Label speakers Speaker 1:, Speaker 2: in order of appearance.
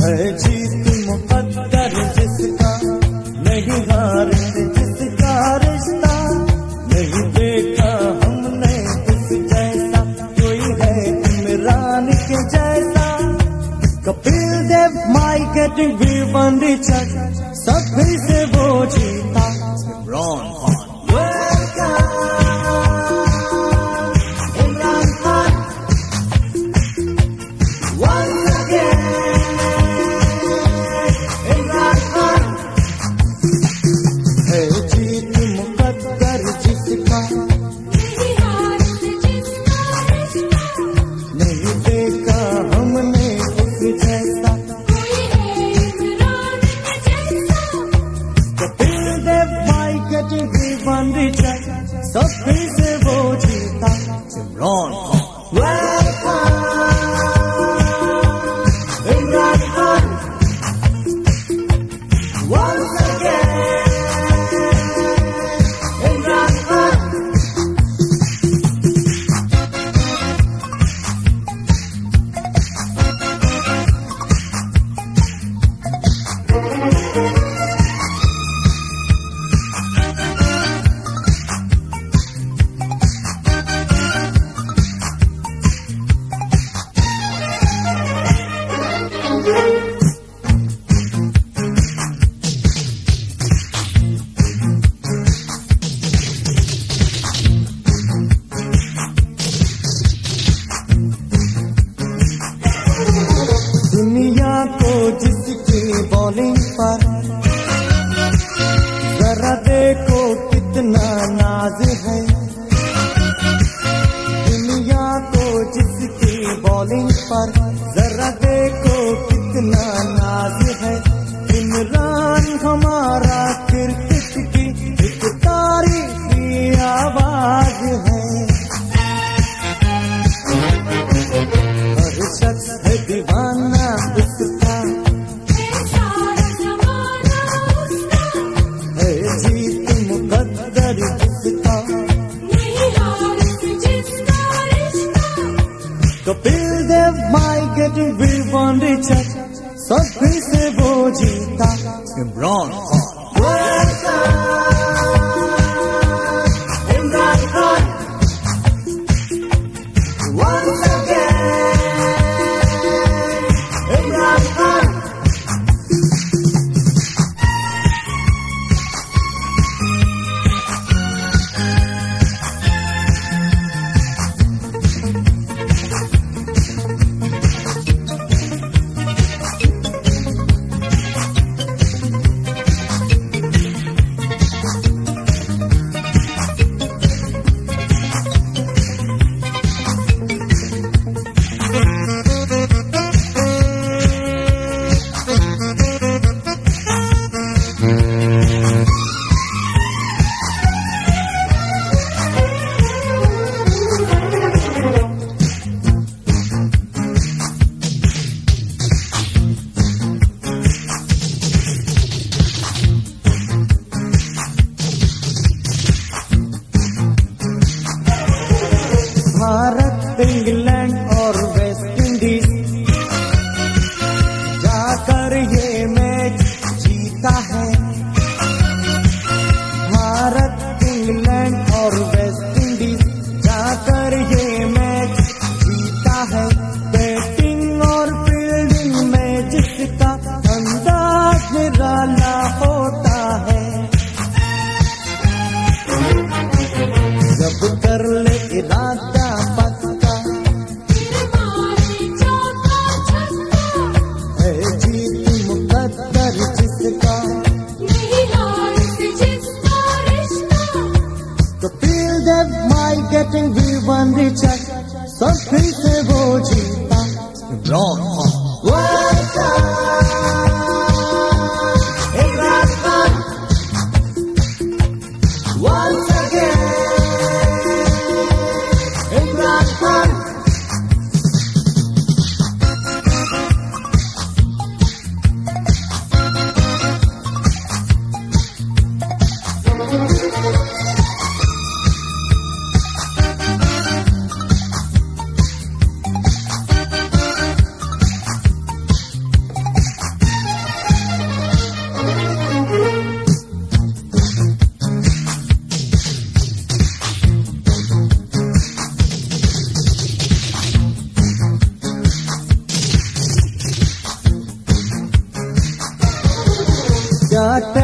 Speaker 1: है जीत मुकद्दर जिसका, नहीं हार जिसका रिश्ता, नहीं देखा हमने इस जैसा, कोई है इमरान के जैसा। Kapil Dev my getting we won the chuck, सभी से वो जीता इमरान खान। सभी से वो जीता इमरान खान। Imran Khan once again, Imran Khan. दुनिया को जिसकी बॉलिंग पर जरा देखो कितना नाज है, दुनिया को जिसकी बॉलिंग पर जरा देखो कितना नाज है। इमरान हमारा क्रिकेट की एक तारीखी आवाज है, हर शख्स है दीवाना उसका, है जीत मुकद्दर जिसका, Kapil Dev my getting we won the chuck, सभी से वो जीता Imran Khan. Imran Khan once again, Imran Khan. Bharat England और वेस्ट इंडीज जाकर ये मैच जीता है, भारत इंग्लैंड और वेस्ट इंडीज जाकर ये मैच जीता है। बैटिंग और फील्डिंग में जिसका अंदाज निराला होता है, जब कर ले इरादा पक्का, है जीत मुकद्दर जिसका, Kapil Dev my getting we won the chuck, सभी से वो जीता इमरान खान। Imran Khan once again, Imran Khan. चाटे